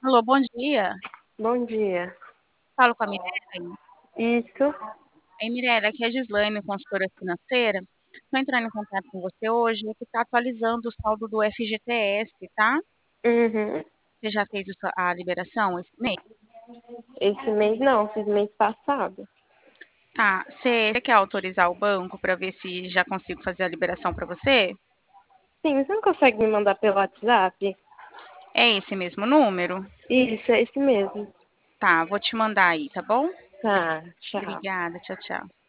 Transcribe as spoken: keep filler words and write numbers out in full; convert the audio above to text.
Alô, bom dia. Bom dia. Falo com a Mirelle. Isso. Ei, Mirelle, aqui é a Gislaine, consultora financeira. Estou entrando em contato com você hoje, que está atualizando o saldo do F G T S, tá? Uhum. Você já fez isso- a liberação esse mês? Esse mês não, fiz mês passado. Tá. Você, você quer autorizar o banco para ver se já consigo fazer a liberação para você? Sim, você não consegue me mandar pelo WhatsApp? É esse mesmo número? Isso, é esse mesmo. Tá, vou te mandar aí, tá bom? Tá, tchau. Obrigada, tchau, tchau.